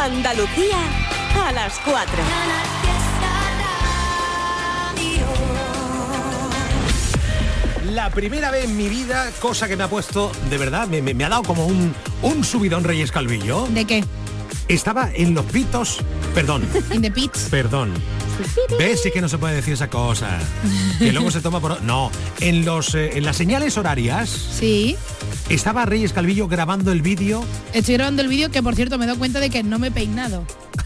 Andalucía a las 4. La primera vez en mi vida, cosa que me ha puesto, de verdad, me ha dado como un subidón Reyes Calvillo. ¿De qué? Estaba en los pitos, perdón. In the pits. Perdón. ¿Ves? Sí que no se puede decir esa cosa. Que luego se toma por... No, en las señales horarias... Sí. Estaba Reyes Calvillo grabando el vídeo. Estoy grabando el vídeo que, por cierto, me he dado cuenta de que no me he peinado.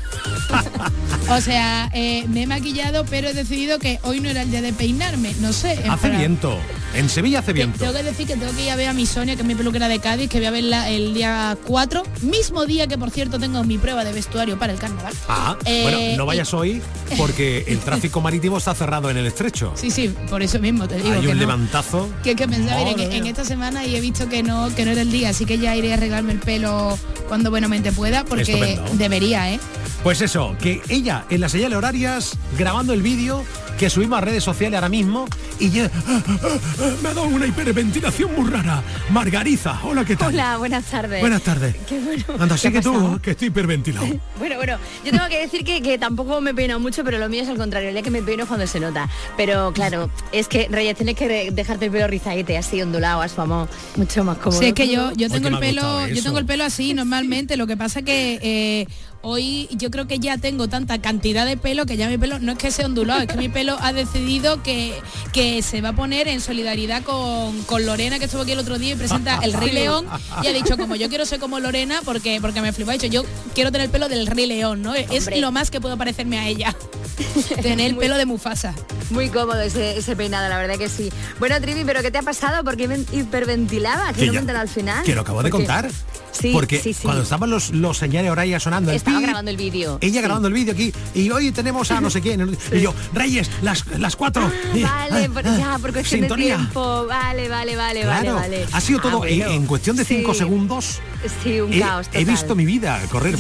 O sea, me he maquillado, pero he decidido que hoy no era el día de peinarme. No sé. Hace viento. En Sevilla hace viento. Tengo que decir que tengo que ir a ver a mi Sonia, que es mi peluquera de Cádiz, que voy a verla el día 4. Mismo día que, por cierto, tengo mi prueba de vestuario para el carnaval. Bueno, no vayas hoy porque el tráfico marítimo está cerrado en el estrecho. Sí, por eso mismo te digo. Hay que un no. levantazo. Que pensaba en esta semana y he visto que no era el día, así que ya iré a arreglarme el pelo cuando buenamente pueda, porque Estupendo. Debería, ¿eh? Pues eso, que ella en las señales horarias grabando el vídeo que subimos a redes sociales ahora mismo y ya me ha dado una hiperventilación muy rara. Margarita, hola, ¿qué tal? Hola, buenas tardes. Buenas tardes. Qué bueno. Anda, sí que tú, pasado? que estoy hiperventilado. Bueno, yo tengo que decir que tampoco me peino mucho, pero lo mío es al contrario, el día que me peino es cuando se nota. Pero claro, es que Reyes, tienes que dejarte el pelo rizadete, así ondulado, a su amor, mucho más cómodo. Sí, es que yo tengo Oye, el pelo, yo tengo el pelo así normalmente, lo que pasa que hoy yo creo que ya tengo tanta cantidad de pelo que ya mi pelo no es que sea ondulado, es que mi pelo ha decidido que se va a poner en solidaridad con Lorena, que estuvo aquí el otro día y presenta El Rey León, y ha dicho, como yo quiero ser como Lorena, porque me flipó, ha dicho, yo quiero tener el pelo del Rey León, ¿no? Hombre. Es lo más que puedo parecerme a ella. Tener el pelo de Mufasa. Muy cómodo ese peinado, la verdad que sí. Bueno, Trivi, ¿pero qué te ha pasado? ¿Por qué me hiperventilaba? ¿Que no me he enterado al final? Que lo acabo de contar. Sí, porque sí. cuando estaban los señales horarias sonando, estaba grabando el vídeo. Ella grabando el vídeo aquí, y hoy tenemos a no sé quién. Y yo, Reyes, las 4. Vale, por cuestión sintonía. de tiempo. Vale. Claro, ha sido todo bueno. en cuestión de 5 segundos. Sí, un caos total. He visto mi vida correr.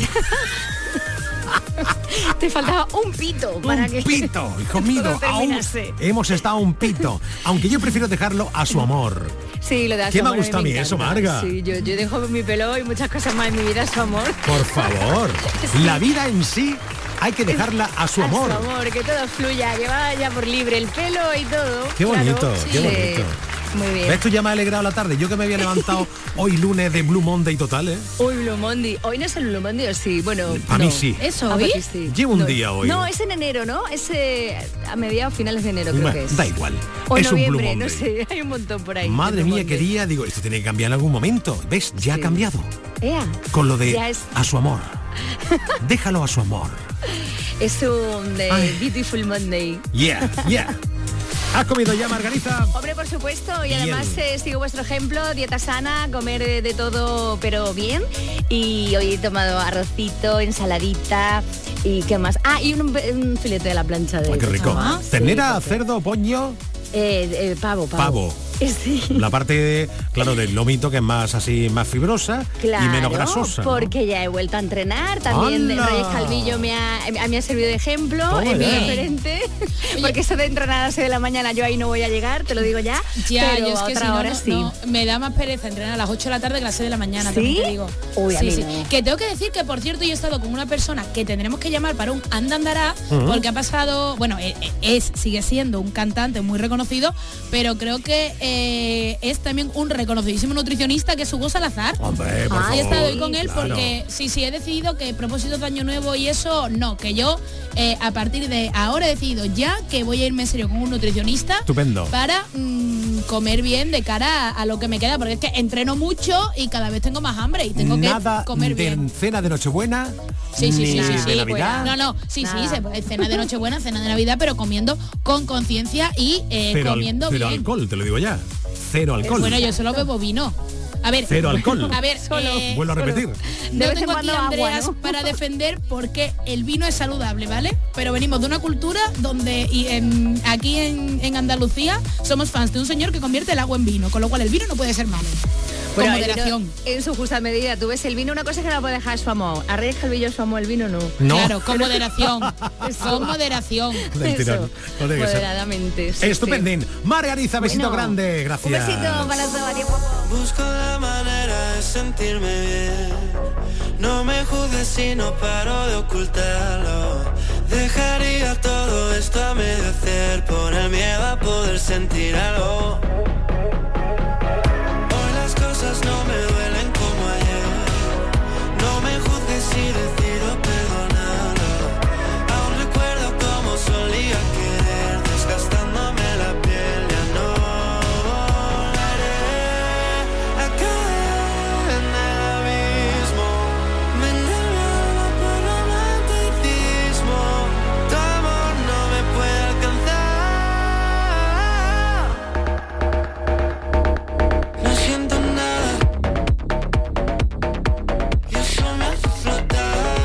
Te faltaba un pito para un que... pito, hijo mío. Aún hemos estado un pito. Aunque yo prefiero dejarlo a su amor. Sí, lo de a su ¿Qué amor me gusta a mí eso, Marga? Sí, yo dejo mi pelo y muchas cosas más en mi vida a su amor. Por favor. Sí. La vida en sí hay que dejarla a su amor. A su amor, que todo fluya, que vaya por libre el pelo y todo. Qué bonito, claro. qué bonito. Muy bien. ¿Ves? Esto ya me ha alegrado la tarde. Yo que me había levantado hoy lunes de Blue Monday total, ¿eh? Hoy Blue Monday. Hoy no es el Blue Monday, ¿o sí? Bueno, a mí sí. ¿Eso hoy? Sí. Llevo un día hoy. No, es en enero, ¿no? Es a mediados, finales de enero, creo que es. Da igual. O es noviembre, un Blue no Monday. sé, hay un montón por ahí. Madre Blue mía, Monday. qué día. Digo, esto tiene que cambiar en algún momento. ¿Ves? Ya ha cambiado. Ea. Con lo de Ya es- a su amor. Déjalo a su amor. Es un Beautiful Monday. Yeah. ¿Has comido ya, Margarita? Hombre, por supuesto, y Bien. además sigo vuestro ejemplo, dieta sana, comer de todo, pero bien. Y hoy he tomado arrocito, ensaladita y qué más. Ah, y un filete de la plancha de... Ay, qué rico. Ah, ¿Ternera, sí, cerdo, pollo? Pavo. Sí. La parte, claro, del lomito que es más así, más fibrosa Claro, y menos grasosa, ¿no? porque ya he vuelto a entrenar, también ¡Hala! Reyes Calvillo me ha servido de ejemplo, Toma es mi ya. referente, porque eso de entrenar a las 6 de la mañana yo ahí no voy a llegar, te lo digo ya, Ya, pero yo es a que otra si no, hora sí. no, me da más pereza entrenar a las 8 de la tarde que a las 6 de la mañana, ¿Sí? también te digo. Uy, a mí sí. no. Que tengo que decir que, por cierto, yo he estado con una persona que tendremos que llamar para un andará, porque ha pasado, bueno, sigue siendo un cantante muy reconocido, pero creo que es también un reconocidísimo nutricionista, que es Hugo Salazar. Hombre, por He favor, estado hoy con él claro. porque sí, he decidido que propósitos de año nuevo y eso, no, que yo a partir de ahora he decidido ya que voy a irme en serio con un nutricionista. Estupendo. Para comer bien de cara a lo que me queda, porque es que entreno mucho y cada vez tengo más hambre y tengo Nada que comer de bien. cena de Nochebuena, Sí, ni de sí. Navidad. No, sí, Nada. se puede cena de Nochebuena, cena de Navidad, pero comiendo con conciencia y comiendo cero bien. alcohol, te lo digo ya. Cero alcohol. Bueno, yo solo bebo vino. A ver, Cero alcohol. A ver, Vuelvo a repetir. De no vez en tengo aquí cuando a agua, Andreas ¿no? para defender porque el vino es saludable, ¿vale? Pero venimos de una cultura donde aquí en Andalucía somos fans de un señor que convierte el agua en vino, con lo cual el vino no puede ser malo. Con Bueno, el moderación. vino, en su justa medida, tú ves el vino, una cosa es que no puede dejar su amor. A Reyes Calvillo su amor, el vino no. No. Claro, con moderación. Con moderación. Del tirón. Eso, No tiene que ser. moderadamente. sí, Estupendín. Margarita, besito Bueno, grande. sí. Gracias. Un besito para todos. Busco la manera de sentirme bien. No me juzgues juzgues y no paro de ocultarlo. Dejaría todo esto a medio hacer por el miedo a poder sentir algo. Hoy las cosas no me duelen como ayer. No me juzgues y decido perdonarlo. Aún recuerdo cómo solía querer, desgastándome la piel. Ya no volveré a caer en el abismo. Vender mi alma por romanticismo. Tu amor no me puede alcanzar. No siento nada. Y eso me hace flotar.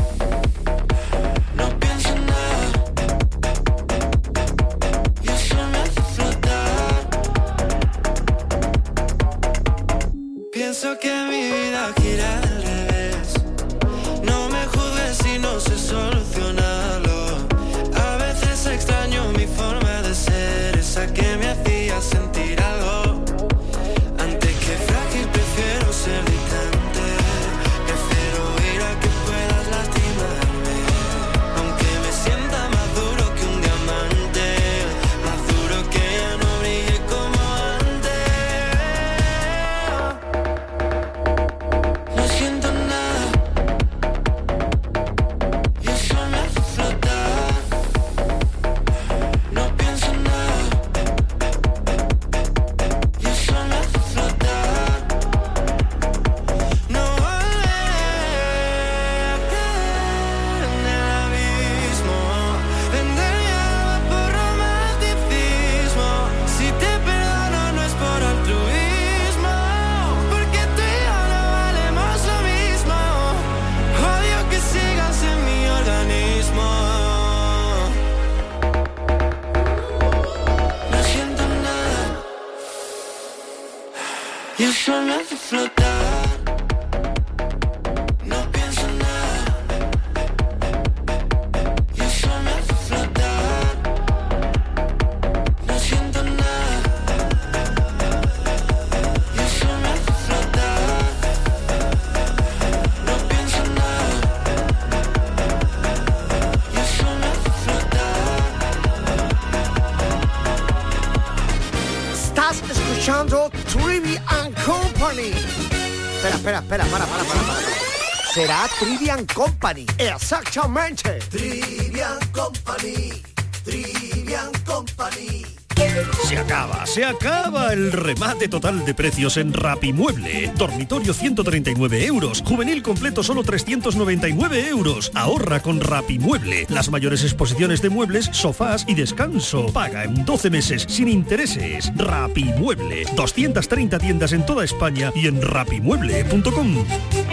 No pienso en nada. Y eso me hace flotar. Pienso que mi vida gira al revés. No me juzgues si no sé solucionarlo. A veces extraño mi forma de ser, esa que me hacía sentir algo. Antes que frágil prefiero ser distante. Prefiero ir a que puedas lastimarme. Aunque me sienta más duro que un diamante, más duro que ya no brille como antes. No siento nada. Y eso me hace flotar. No pienso en nada. Y eso me hace flotar. No volveré a caer en el abismo. Vender mi alma por romanticismo. Si te perdono no es por altruismo, porque tú y yo no valemos lo mismo. Odio que sigas en mi organismo. No siento nada. Y eso me hace flotar. No pienso en nada. Y eso me hace flotar. No siento nada. Y eso me hace flotar. No pienso en nada. Y eso me hace flotar. Estás escuchando Trivian Company. Espera, para. Será Trivian Company. Exactamente. Trivian Company. Se acaba el remate total de precios en Rapimueble. Dormitorio 139 euros, juvenil completo solo 399 euros. Ahorra con Rapimueble. Las mayores exposiciones de muebles, sofás y descanso. Paga en 12 meses sin intereses. Rapimueble. 230 tiendas en toda España y en rapimueble.com.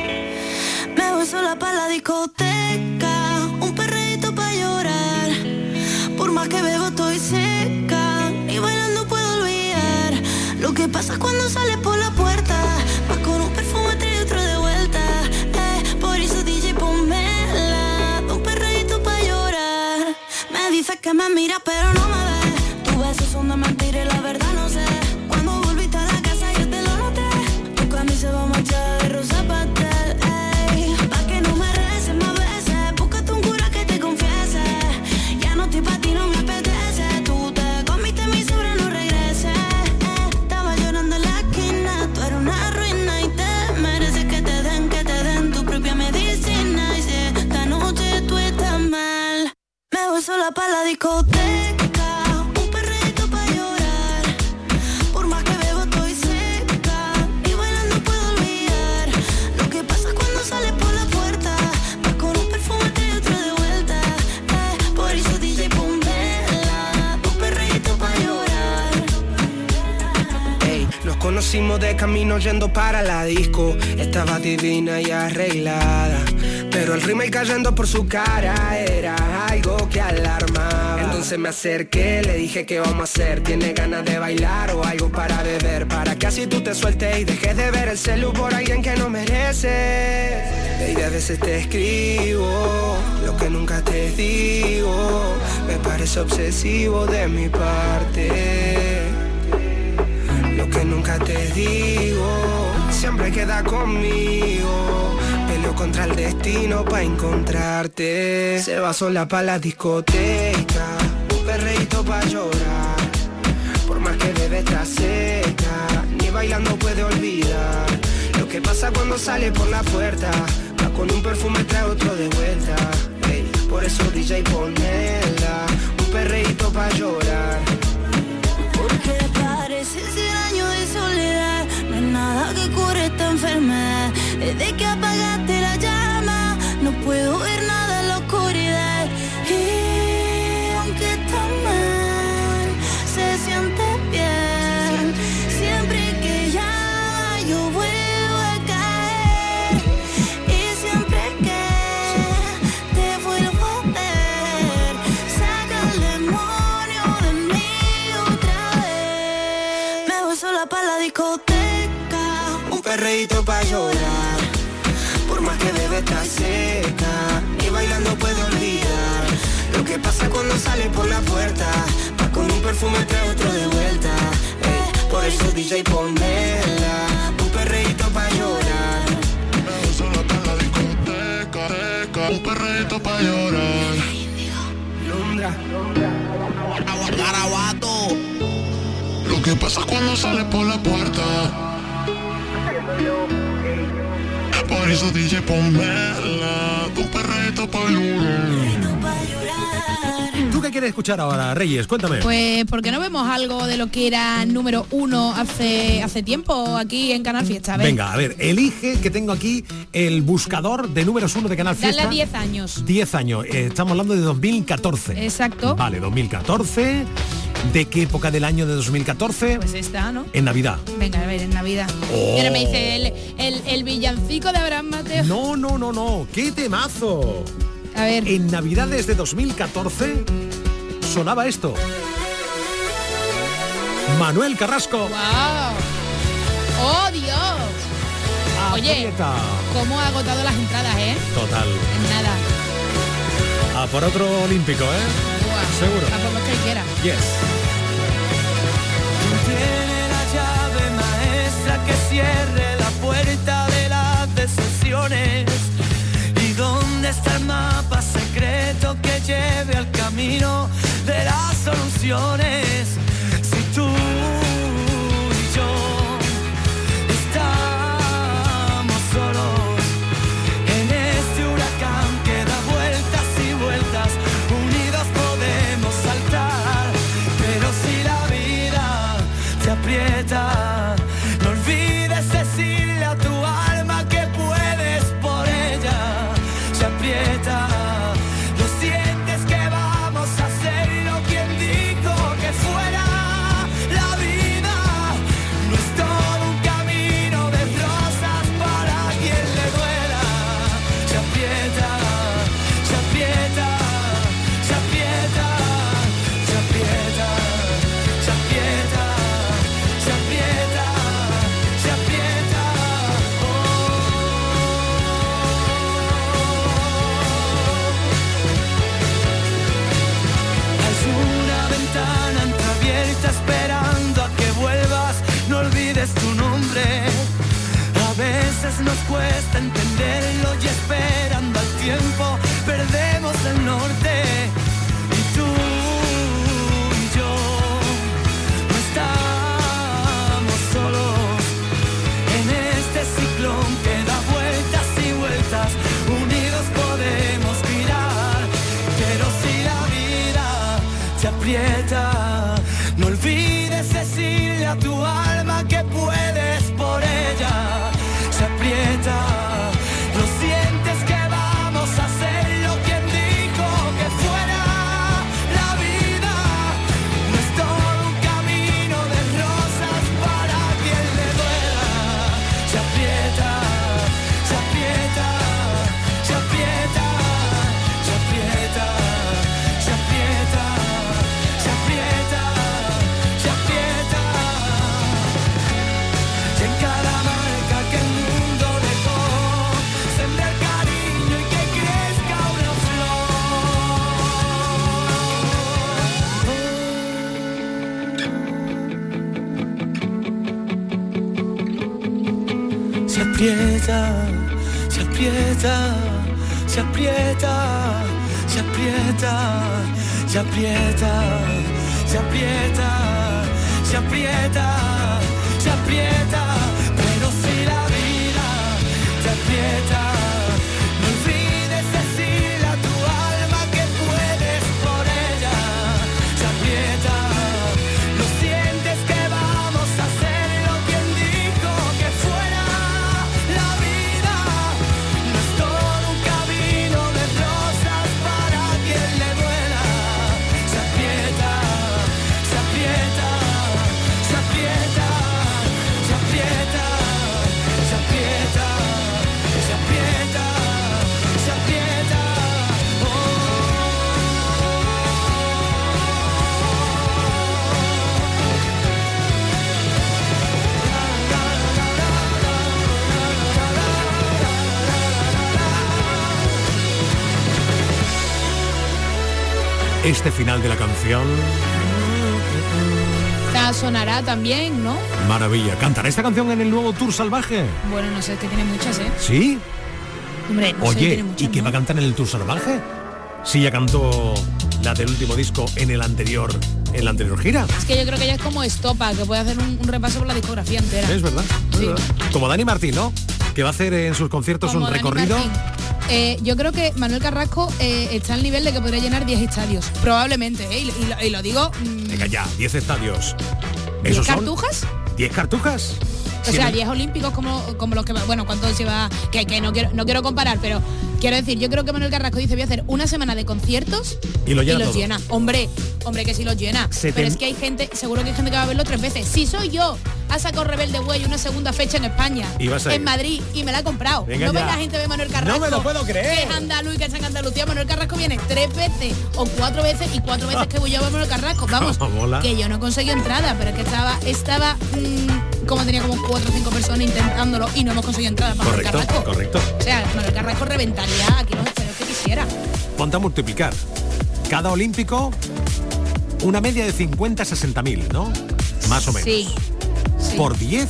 Me voy sola pa' la discoteca, un perreíto pa' llorar. Por más que bebo estoy seca, ni bailando puedo olvidar. Lo que pasa cuando sales por la puerta, vas con un perfume y otro de vuelta. Por eso DJ ponmela, un perreíto pa' llorar. Me dices que me miras pero no me ves. Tus besos son de mentira y la verdad no sé. Cuando volviste a la casa yo te lo noté. Tu camisa va manchada de rosa pastel. Pa' que no me reces más veces, búscate un cura que te confiese. Ya no estoy pa' ti, no me apetece. Tú te comiste mi sobra, no regreses. Estaba llorando en la esquina, tú eres una ruina y te mereces que te den tu propia medicina. Y si esta noche tú estás mal, me voy sola pa' la discoteca, un perrito pa' llorar. Por más que bebo estoy seca, y bailando puedo olvidar. Lo que pasa cuando sales por la puerta, vas con un perfume y otro de vuelta. Por eso DJ ponmela, un perrito pa' llorar. Ey, nos conocimos de camino yendo para la disco. Estaba divina y arreglada, pero el rímel cayendo por su cara era algo que alarmaba. Entonces me acerqué, le dije ¿qué vamos a hacer? ¿Tienes ganas de bailar o algo para beber? Para que así tú te sueltes y dejes de ver el celu por alguien que no mereces. Baby, a veces te escribo lo que nunca te digo. Me parece obsesivo de mi parte. Lo que nunca te digo siempre queda conmigo. Peleo pero contra el destino pa' encontrarte. Se va sola pa' la discoteca, un perreíto pa' llorar. Por más que bebe está seca, ni bailando puede olvidar lo que pasa cuando sale por la puerta. Va con un perfume, trae otro de vuelta. Hey, por eso DJ ponela, un perreíto pa' llorar. Porque parece 100 años de soledad, no hay nada que cure esta enfermedad. Desde que apagaste la llama, no puedo ver nada en la oscuridad. Y aunque está mal, se siente bien. Siempre que llama yo vuelvo a caer. Y siempre que te vuelvo a ver, saca el demonio de mí otra vez. Me voy sola pa' la discoteca, un perreíto pa' llorar. Por más que bebe está seca, ni bailando puede olvidar lo que pasa cuando sale por la puerta. Va con un perfume, trae otro de vuelta. Por eso DJ ponela, un perreíto pa' llorar. Me voy sola pa' la discoteca, un perreíto pa' llorar. Londra. Garabato. Lo que pasa cuando sale por la puerta. Por eso DJ ponmela, un perreíto pa' llorar. ¿Tú qué quieres escuchar ahora, Reyes? Cuéntame. Pues porque no vemos algo de lo que era número 1 hace tiempo aquí en Canal Fiesta. Venga, a ver, elige, que tengo aquí el buscador de números 1 de Canal Fiesta. Dale 10 años. 10 años, estamos hablando de 2014. Exacto. Vale, 2014. ¿De qué época del año de 2014? Pues está, ¿no? En Navidad. Venga, a ver, en Navidad. Oh. Y ahora me dice el villancico de Abraham Mateo. No, ¡qué temazo! A ver. En Navidades de 2014 sonaba esto. Manuel Carrasco. ¡Wow! ¡Oh, Dios! Oye, Aprieta. cómo ha agotado las entradas, ¿eh? Total. En nada. A por otro olímpico, ¿eh? Buah. Seguro. A por lo que quiera. Yes. Tiene la llave maestra que cierre la puerta de las decisiones. ¿Y dónde está el mapa secreto que lleve al camino de las soluciones? Si tú y yo estamos solos en este huracán que da vueltas y vueltas, unidos podemos saltar. Pero si la vida te aprieta, no olvides decirle a tu alma que puedes por ella. Se aprieta, lo sientes, que vamos a hacerlo. ¿Quién dijo que fuera? La vida no es todo un camino de rosas para quien le duela. Se aprieta, se aprieta, se aprieta, se aprieta, se aprieta, se aprieta, se aprieta. Hay una ventana entreabierta esperando a que vuelvas. No olvides tu nombre. A veces nos cuesta entenderlo y esperando al tiempo perdemos el norte. Y tú y yo no estamos solos en este ciclón que da vueltas y vueltas. Unidos podemos girar. Pero si la vida te aprieta, no olvides decirle a tu alma que puedes por ella. Se aprieta, lo sientes, que vamos a hacerlo. ¿Quién dijo que fuera? La vida no es todo un camino de rosas para quien le duela. Se aprieta, se aprieta, se aprieta, se aprieta, se aprieta, se aprieta, se aprieta. Y en cada marca que el mundo dejó, sembrar cariño y que crezca una flor. Se aprieta, se aprieta. aprieta, se aprieta, se aprieta, se aprieta, se aprieta, se aprieta, se aprieta, pero si la vida te aprieta, no olvides decirle a tu alma que puedes por ella, se aprieta, lo sientes que vamos a hacerlo, quien dijo que fuera la vida, no es todo un camino de rosas para quien le duela, se aprieta, se aprieta, se aprieta, se aprieta, se aprieta, se aprieta, se aprieta, Este final de la canción, Esta sonará también, ¿no? maravilla. ¿Cantará esta canción en el nuevo Tour Salvaje? Bueno, no sé, es que tiene muchas, ¿eh? ¿Sí? Hombre, no sé, Oye, tiene muchas, ¿y qué ¿no? va a cantar en el Tour Salvaje? Si ya cantó la del último disco en la anterior gira. Es que yo creo que ella es como Estopa, que puede hacer un repaso por la discografía entera. Es verdad. es Sí. verdad. Como Dani Martín, ¿no? Que va a hacer en sus conciertos Como un Dani recorrido. Martín. Yo creo que Manuel Carrasco está al nivel de que podría llenar 10 estadios. Probablemente, ¿eh? Y lo digo... Venga ya, 10 estadios. 10 ¿Esos son? cartujas. 10 cartujas. O Sí, sea, en- 10 olímpicos como los que... Bueno, ¿cuántos lleva? Que no quiero comparar, pero quiero decir, yo creo que Manuel Carrasco dice, voy a hacer una semana de conciertos Y lo llena los todo. llena. Hombre, que sí los llena. Pero es que hay gente, seguro que hay gente que va a verlo 3 veces. Si soy yo, ha sacado Rebelde Way una segunda fecha en España, Y vas a ir. en Madrid, y me la ha comprado. Venga no ya. venga gente de Manuel Carrasco. No me lo puedo creer. Que es andaluz y que está en Andalucía. Manuel Carrasco viene 3 veces o 4 veces y 4 veces que voy yo a ver Manuel Carrasco. Vamos, Mola. que yo no conseguí entrada, pero es que estaba como tenía como 4 o 5 personas intentándolo y no hemos conseguido entrada para Manuel Correcto, Carrasco. correcto. O sea, Manuel Carrasco reventaría aquí los estadios que quisiera. Ponte a multiplicar. Cada olímpico, una media de 50-60.000, ¿no? Más o menos. Sí. Sí. Por 10,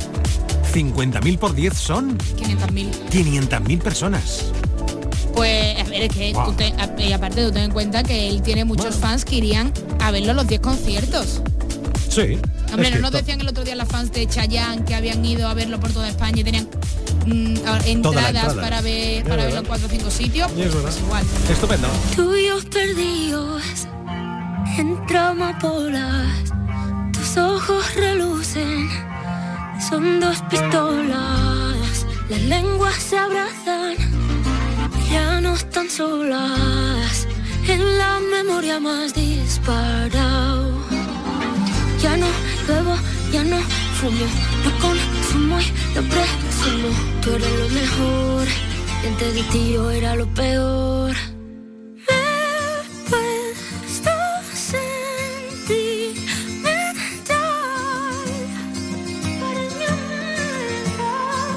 50.000 por 10 son 500.000. 500.000 personas. Pues, a ver, es que Wow. y aparte tú ten en cuenta que él tiene muchos fans que irían a verlo a los 10 conciertos. Sí. Hombre, es no nos cierto. decían el otro día las fans de Chayanne que habían ido a verlo por toda España y tenían Toda la entradas entrada. para ver Es verdad. verlo en 4 o 5 sitios. Y es verdad. Pues igual. Estupendo. Tuyos perdidos entre amapolas, tus ojos relucen, son 2 pistolas, las lenguas se abrazan, ya no están solas, en la memoria más disparado. Ya no bebo, ya no fumo, no consumo y lo presumo. Tú eres lo mejor, y antes de ti yo era lo peor. Me puesto sentimental, eres mi amiga.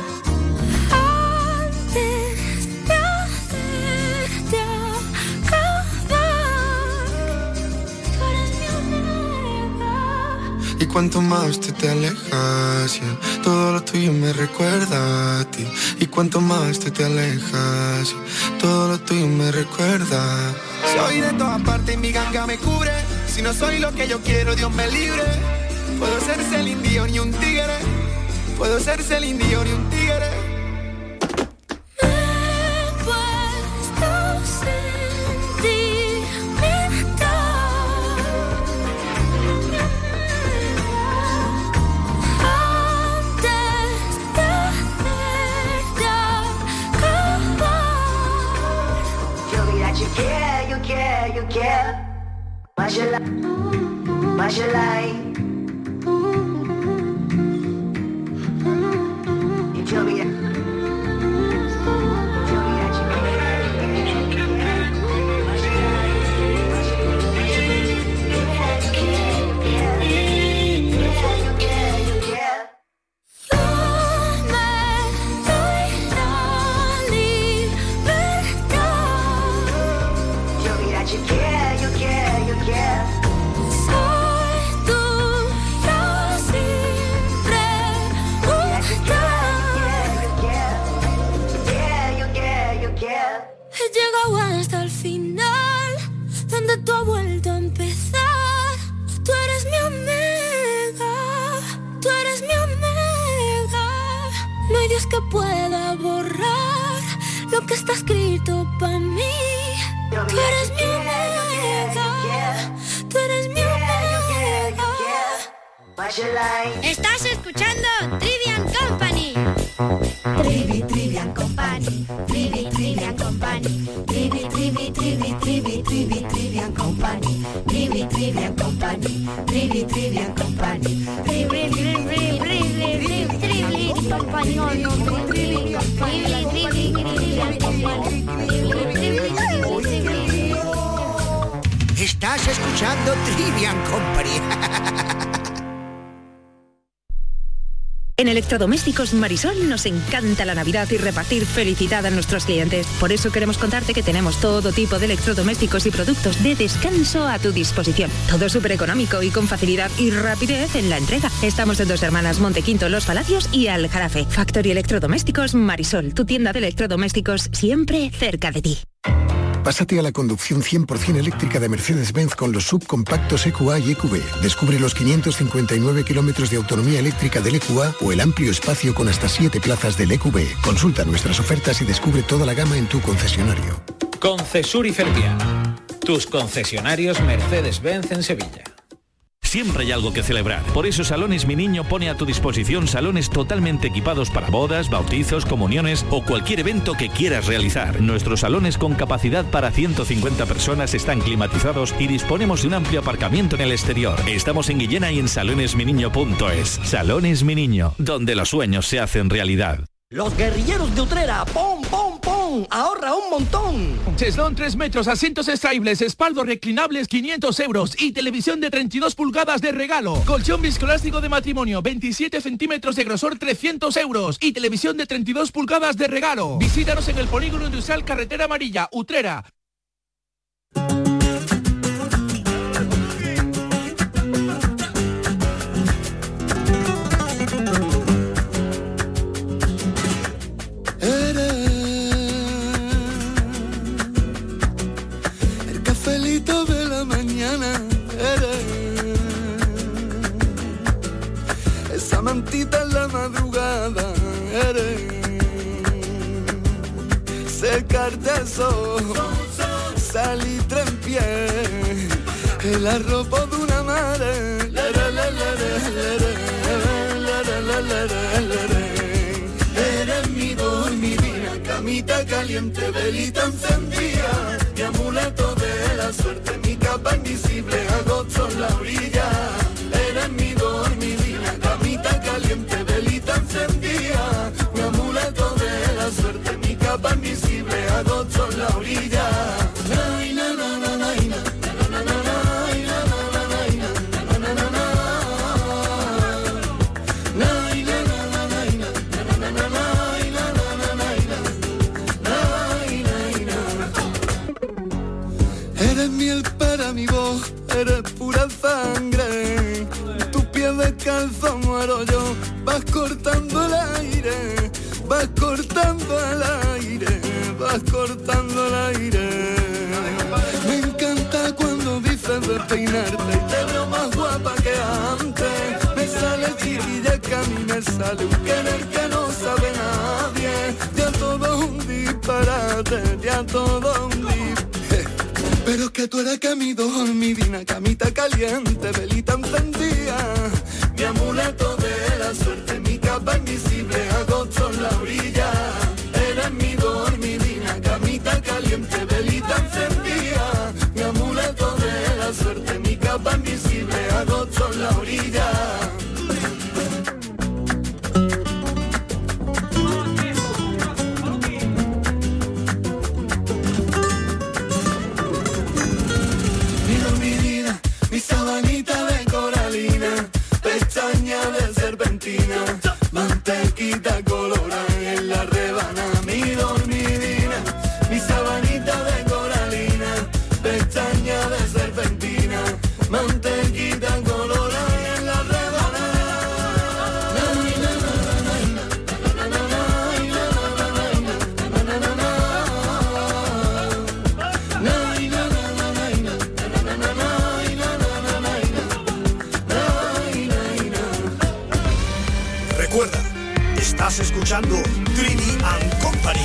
Antes de hacerte acabar, tú eres mi amiga. Y cuanto más tú te alejas, yeah, todo lo tuyo me recuerda a ti. Y cuanto más tú te alejas, yeah, todo lo tuyo me recuerda. Soy de todas partes y mi ganga me cubre. Si no soy lo que yo quiero, Dios me libre. Puedo ser Celine Dion y un tigre. Puedo ser Celine Dion y un tigre. You care, mas you lie. You tell me that. Soy tu llegado hasta el final, donde tú has vuelto a empezar. Tú eres mi omega, tú eres mi omega. No hay Dios que pueda borrar lo que está escrito para mí. Tú eres mi omega, tú eres mi omega. Estás escuchando Trivian Company. Trivian Company. Trivian Company. Trivian Company. Trivian Company. Trivian Company. Estás escuchando Trivian Company. En Electrodomésticos Marisol nos encanta la Navidad y repartir felicidad a nuestros clientes. Por eso queremos contarte que tenemos todo tipo de electrodomésticos y productos de descanso a tu disposición. Todo súper económico y con facilidad y rapidez en la entrega. Estamos en Dos Hermanas, Montequinto, Los Palacios y Aljarafe. Factory Electrodomésticos Marisol, tu tienda de electrodomésticos siempre cerca de ti. Pásate a la conducción 100% eléctrica de Mercedes-Benz con los subcompactos EQA y EQB. Descubre los 559 kilómetros de autonomía eléctrica del EQA o el amplio espacio con hasta 7 plazas del EQB. Consulta nuestras ofertas y descubre toda la gama en tu concesionario. Concesur y Fervial, tus concesionarios Mercedes-Benz en Sevilla. Siempre hay algo que celebrar. Por eso Salones Mi Niño pone a tu disposición salones totalmente equipados para bodas, bautizos, comuniones o cualquier evento que quieras realizar. Nuestros salones con capacidad para 150 personas están climatizados y disponemos de un amplio aparcamiento en el exterior. Estamos en Guillena y en salonesminiño.es. Salones Mi Niño, donde los sueños se hacen realidad. Los guerrilleros de Utrera, ¡pom, pom, pom! ¡Ahorra un montón! Cheslón 3 metros, asientos extraíbles, espaldos reclinables 500 euros y televisión de 32 pulgadas de regalo. Colchón viscoelástico de matrimonio, 27 centímetros de grosor, 300 euros y televisión de 32 pulgadas de regalo. Visítanos en el Polígono Industrial Carretera Amarilla, Utrera. De la mañana eres esa mantita en la madrugada, eres secarte el sol, salitre en pie, el arropo de una madre, eres mi dormidina, camita caliente, velita encendida, mi amuleto de la suerte, mi capa invisible, agosto en la orilla. Eres mi dormidina, camita caliente, velita encendida, mi amuleto de la suerte, mi capa invisible, agosto en la orilla. Eres miel para mi voz, eres pura sangre. Tu piel descalzo muero yo. Vas cortando el aire, vas cortando el aire, vas cortando el aire. Me encanta cuando dices de peinarte, te veo más guapa que antes. Me sale chiquilla que a mí me sale un querer que no sabe nadie. Ya todo un disparate, ya todo un disparate. Pero es que tú eres que mi dormidina, camita caliente, velita encendida, mi amuleto de la suerte, mi capa invisible, agosto en la orilla. Eres mi dormidina, camita caliente, velita encendida, mi amuleto de la suerte, mi capa invisible, agosto en la orilla. Mi sabanita de coralina, pestaña de serpentina, mantequita escuchando Trivi & Company.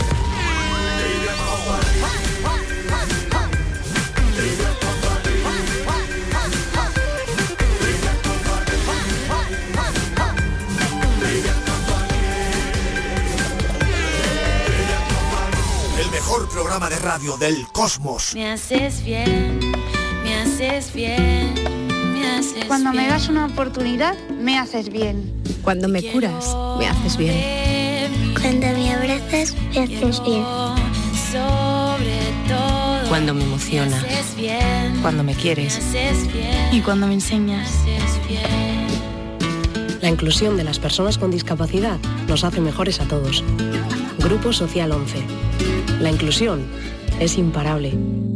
El mejor programa de radio del cosmos. Me haces bien, me haces bien, me haces Cuando bien. me das una oportunidad, me haces bien. Cuando me curas, me haces bien. Cuando me abrazas, me haces bien. Sobre todo. Cuando me emocionas. Me haces bien. Cuando me quieres. Me haces bien. Y cuando me enseñas. Me haces bien. La inclusión de las personas con discapacidad nos hace mejores a todos. Grupo Social 11. La inclusión es imparable.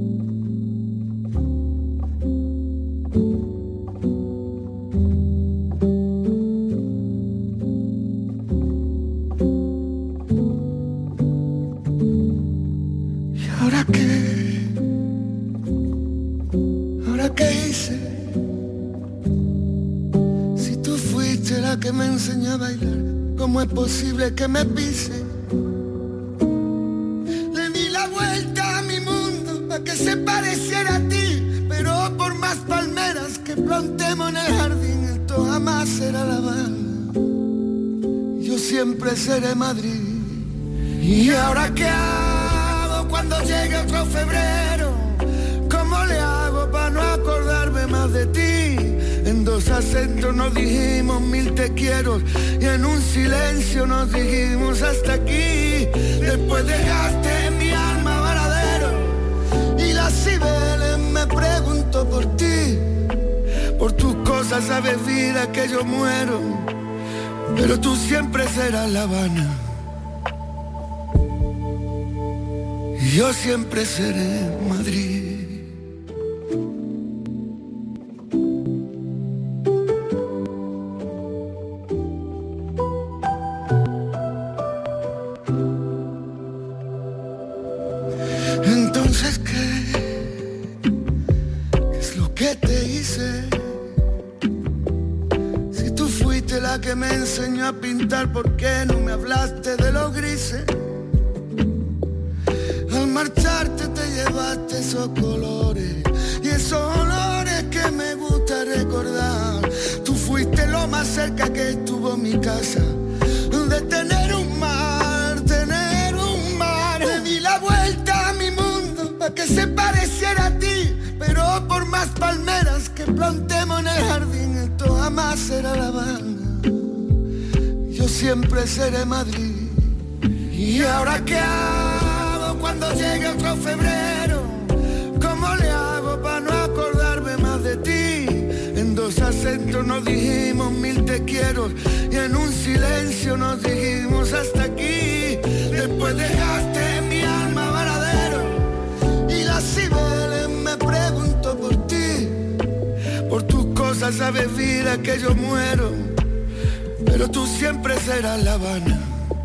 ¿Y ahora qué? ¿Ahora qué hice? Si tú fuiste la que me enseñó a bailar, ¿cómo es posible que me pise? Le di la vuelta a mi mundo para que se pareciera a ti, pero por más palmeras que plantemos en el jardín, esto jamás será La Habana. Yo siempre seré Madrid. ¿Y ahora qué hago cuando llegue otro febrero? ¿Cómo le hago para no acordarme más de ti? En dos acentos nos dijimos 1000 te quiero y en un silencio nos dijimos hasta aquí. Después dejaste en mi alma varadero y las cibeles me pregunto por ti. Por tus cosas sabes vida que yo muero, pero tú siempre serás La Habana. Y yo siempre seré Madrid. Entonces, ¿qué es lo que te hice? Si tú fuiste la que me enseñó a pintar, ¿por qué no me hablaste de los grises? Al marcharte te llevaste esos colores y esos olores que me gusta recordar. Tú fuiste lo más cerca que estuvo mi casa de tener un mar, tener un mar. Le di la vuelta a mi mundo para que se pareciera a ti, pero por más palmeras que plantemos en el jardín, esto jamás será La Habana. Yo siempre seré Madrid. ¿Y ahora qué hago cuando llegue otro febrero? ¿Cómo le hago para no acordarme más de ti? En dos acentos nos dijimos 1000 te quiero y en un silencio nos dijimos hasta aquí. Después dejaste en mi alma varadero y las cibeles me pregunto por ti. Por tus cosas sabes vida que yo muero, pero tú siempre serás La Habana.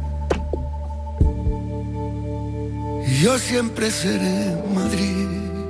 Y yo siempre seré Madrid.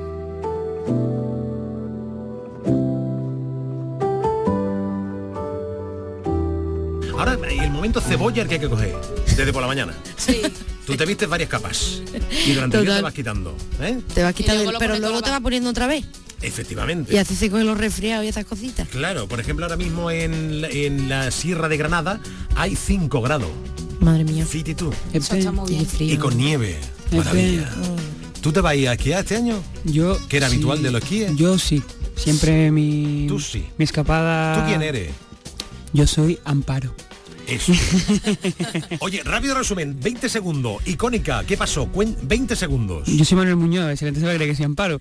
Ahora, el momento cebolla el que hay que coger, desde por la mañana. Sí. Tú te vistes varias capas y durante el día te vas quitando, ¿eh? Te vas quitando, luego lo pero pones luego todo te vas poniendo otra vez. Efectivamente. Y así se cogen los resfriados y esas cositas. Claro, por ejemplo, ahora mismo en la Sierra de Granada hay 5 grados. Madre mía. Fíjate tú. Eso está muy bien. Y con nieve. Maravilla. ¿Tú te vas a ir a esquiar este año? Yo ¿Que era sí. habitual de los esquíes? Yo sí. Siempre mi... Tú sí. Mi escapada... ¿Tú quién eres? Yo soy Amparo. Eso. Oye, rápido resumen, 20 segundos. Icónica, ¿qué pasó? 20 segundos. Yo soy Manuel Muñoz, excelente se va a creer que soy Amparo.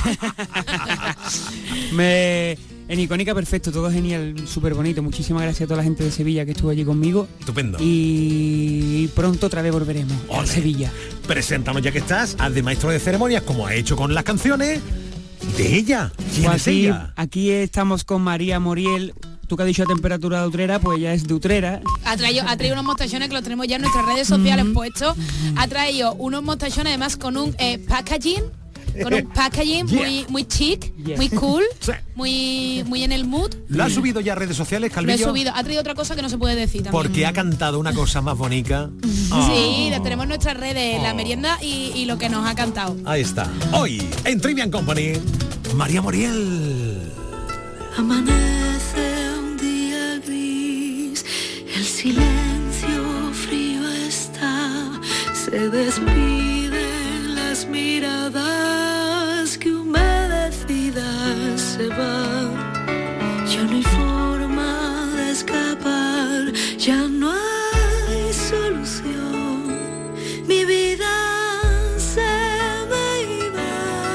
En Icónica perfecto, todo genial, súper bonito. Muchísimas gracias a toda la gente de Sevilla que estuvo allí conmigo. Estupendo. Y pronto otra vez volveremos a Sevilla. Preséntanos ya que estás, haz de maestro de ceremonias como ha hecho con las canciones de ella. ¿Quién es ella? Aquí estamos con María Moriel. Tú que has dicho a temperatura de Utrera, pues ella es de Utrera. Ha traído unos mostachones que los tenemos ya en nuestras redes sociales puestos. Ha traído unos mostachones además con un packaging con un packaging muy chic, muy cool, muy en el mood. ¿Lo has subido ya a redes sociales, Calvillo? Lo he subido. Ha traído otra cosa que no se puede decir también. Porque ha cantado una cosa más bonita. Sí, tenemos nuestras redes, la merienda y lo que nos ha cantado. Ahí está. Hoy, en Trivian Company, María Moriel. Amanece un día gris, el silencio frío está, se despiden las miradas que humedecidas se van. Ya no hay forma de escapar, ya no hay solución. Mi vida se me iba,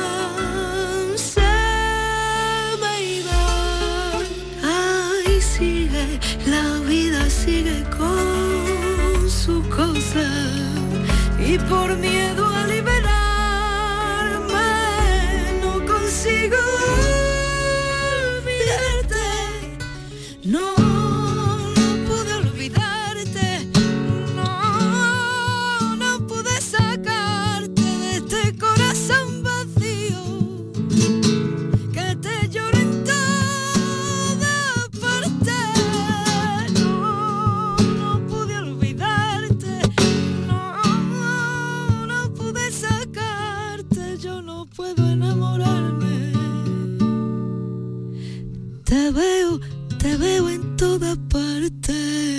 ay, sigue, la vida sigue con su cosa y por miedo a liberarme no consigo olvidarte, no pude olvidarte, no pude sacarte de este corazón vacío que te llora en toda parte, no pude olvidarte, no pude sacarte, yo no puedo enamorarme, te veo en toda parte.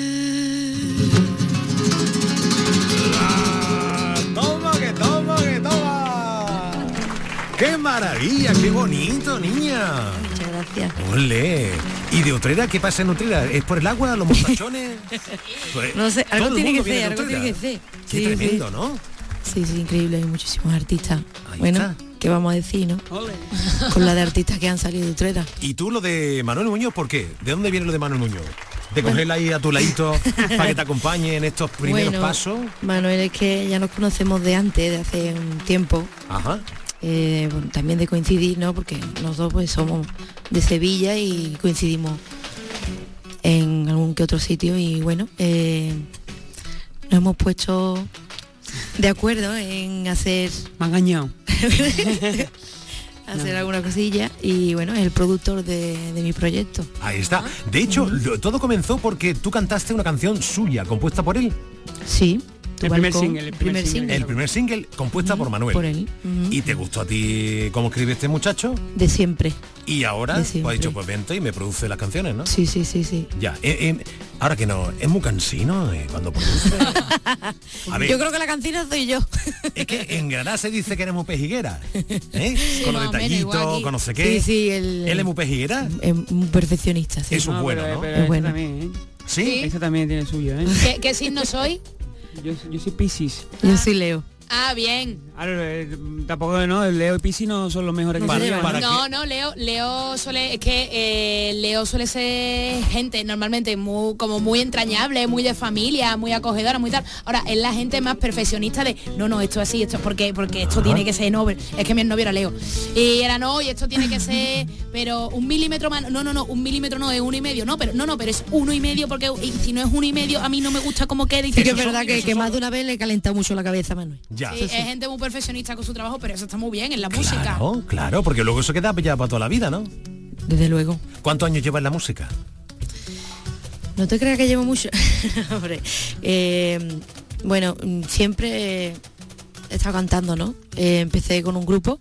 Toma, que toma, que toma. ¡Qué maravilla, qué bonito, niña! Muchas gracias. ¡Ole! ¿Y de Utrera qué pasa en Utrera? ¿Es por el agua, los mostachones? Pues, No sé, algo todo el tiene mundo que viene ser, de algo Utrera. tiene que ser. Qué Sí, tremendo, sí. ¿no? Sí, sí, increíble, hay muchísimos artistas. Ahí Bueno, está. ¿qué vamos a decir, no? Con la de artistas que han salido de Utrera. ¿Y tú lo de Manuel Muñoz por qué? ¿De dónde viene lo de Manuel Muñoz? ¿De cogerla ahí a tu ladito para que te acompañe en estos primeros Bueno, pasos? Manuel, es que ya nos conocemos de antes, de hace un tiempo. Ajá. Bueno, también de coincidir, ¿no? Porque nosotros pues somos de Sevilla y coincidimos en algún que otro sitio y bueno, nos hemos puesto de acuerdo en hacer... Me ha engañado. hacer alguna cosilla y bueno, es el productor de mi proyecto. Ahí está. De hecho, todo comenzó porque tú cantaste una canción suya, compuesta por él. Sí. El primer single, el primer single. El primer single compuesta por Manuel. Por él. ¿Y te gustó a ti cómo escribe este muchacho? De siempre. Y ahora, De pues siempre. ha dicho, pues vente y me produce las canciones, ¿no? Sí, sí, sí, sí. Ya, ahora que no, es muy cansino cuando produce. A ver, Yo creo que la canción soy yo. es que en Granada se dice que eres muy pejiguera, ¿eh? Sí, Con los más o menos, igual detallitos, aquí. con no sé qué. Sí, sí, ¿Él es muy pejiguera? Es un perfeccionista, sí. Eso es bueno, ¿no? Pero Es esta bueno. también, ¿eh? ¿Sí? Esta también tiene suyo, ¿eh? ¿Qué signo soy? Yo soy Piscis. Yo soy Leo. Ah, bien. Tampoco, ¿no? El Leo y Piscis no son los mejores que se llevan. No, Leo suele, es que Leo suele ser gente normalmente muy entrañable, muy de familia, muy acogedora, muy tal. Ahora, es la gente más perfeccionista de no, esto es así, esto es porque esto tiene que ser noble. Es que mi novio era Leo. Y era y esto tiene que ser, pero 1 milímetro más, no, 1 milímetro no, es 1,5, no, pero es 1,5 porque y si no es 1,5 a mí no me gusta cómo queda. Y Sí que es verdad que más de una vez le he calentado mucho la cabeza a Manuel. Ya. Sí, es gente muy perfeccionista con su trabajo, pero eso está muy bien en la música. Claro, porque luego eso queda ya para toda la vida, ¿no? Desde luego. ¿Cuántos años llevas en la música? No te creas que llevo mucho. Hombre, bueno, siempre he estado cantando, ¿no? Empecé con un grupo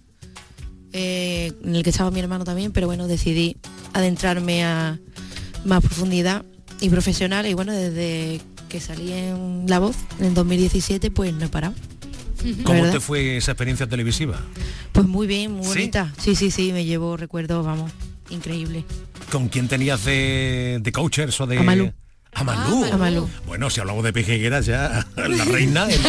en el que estaba mi hermano también, pero bueno, decidí adentrarme a más profundidad y profesional y bueno, desde que salí en La Voz en el 2017, pues no he parado. ¿Cómo ¿Verdad? te fue esa experiencia televisiva? Pues muy bien, muy ¿Sí? bonita. Sí, me llevo recuerdos, vamos, increíble. ¿Con quién tenías de coachers o de...? A Malú. A Malú. A Malú. Bueno, si hablamos de pejigueras ya, la reina es